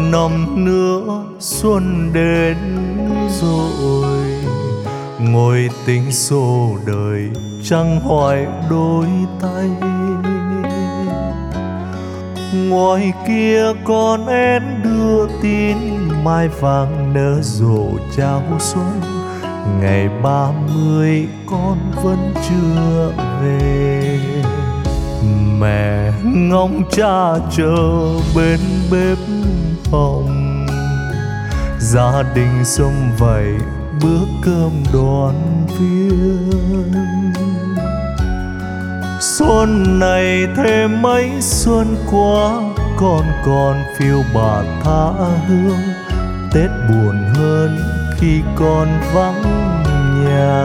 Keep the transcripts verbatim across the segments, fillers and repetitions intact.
năm nữa xuân đến rồi, ngồi tính số đời chẳng hỏi đôi tay. Ngoài kia con én đưa tin mai vàng nở rộ chào xuân, ngày ba mươi con vẫn chưa về. Mẹ ngóng cha chờ bên bếp phòng, gia đình xum vầy bữa cơm đoàn viên. Xuân này thêm mấy xuân qua, con còn phiêu bạt tha hương. Tết buồn hơn khi con vắng nhà.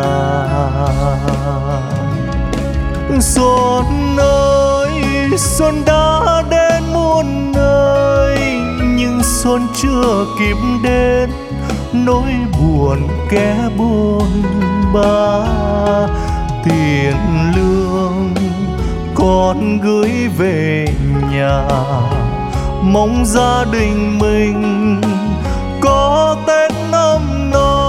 Xuân ơi, xuân đã đến muôn nơi, nhưng xuân chưa kịp đến, nỗi buồn kẻ buồn ba. Tiền lương con gửi về nhà, mong gia đình mình có Tết năm no.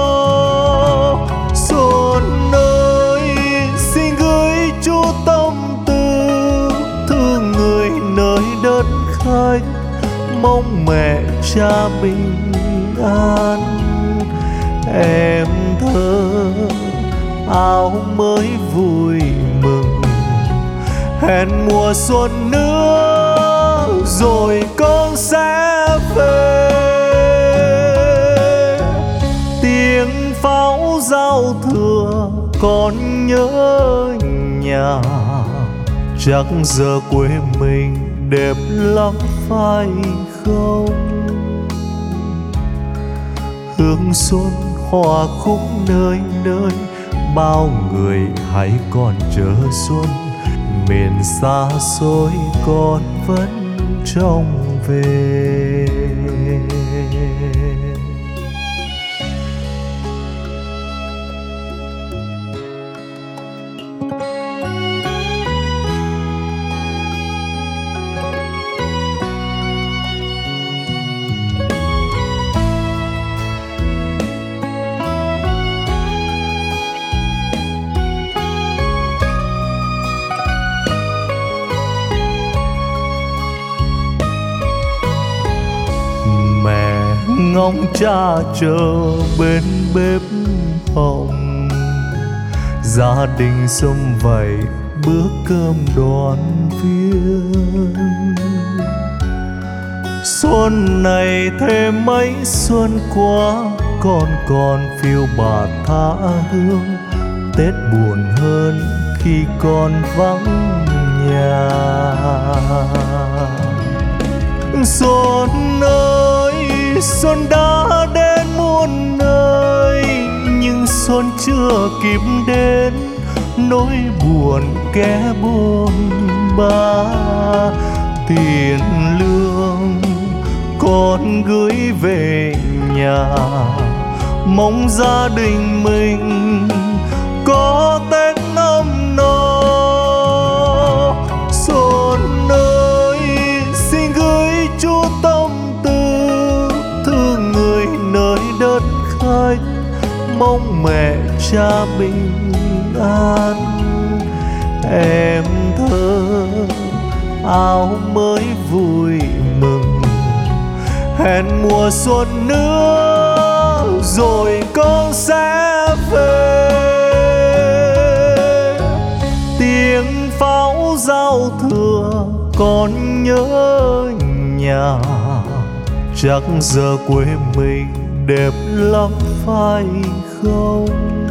Xuân ơi, xin gửi chút tâm tư, thương người nơi đất khách, mong mẹ cha bình an. Em thơ áo mới vui mừng, hẹn mùa xuân nữa rồi con sẽ về. Tiếng pháo giao thừa con nhớ nhà, chắc giờ quê mình đẹp lắm phải không? Hương xuân hòa khúc nơi nơi, bao người hãy còn chờ xuân. Miền xa xôi con vẫn trông về. Ngóng cha chờ bên bếp phòng, gia đình xum vầy bữa cơm đoàn viên. Xuân này thêm mấy xuân qua, con còn phiêu bạt tha hương. Tết buồn hơn khi con vắng nhà. Xuân ơi, xuân đã đến muôn nơi, nhưng xuân chưa kịp đến, nỗi buồn kẻ buồn ba. Tiền lương con gửi về nhà, mong gia đình mình có Tết năm no. Xuân ơi, xin gửi chút tâm tư, thương người nơi đất khách, mong mẹ cha bình an. Em thơ áo mới vui mừng, hẹn mùa xuân nữa rồi con sẽ về. Tiếng pháo giao thừa con nhớ nhà, chắc giờ quê mình đẹp lắm phải không?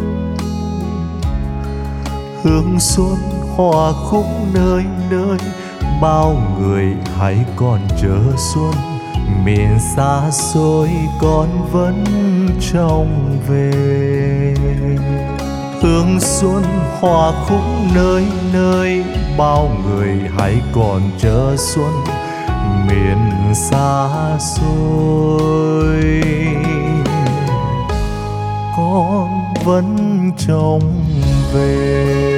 Hương xuân hòa khúc nơi nơi, bao người hãy còn chờ xuân. Miền xa xôi con vẫn trông về. Hương xuân hòa khúc nơi nơi, bao người hãy còn chờ xuân. Miền xa xôi con vẫn trông về.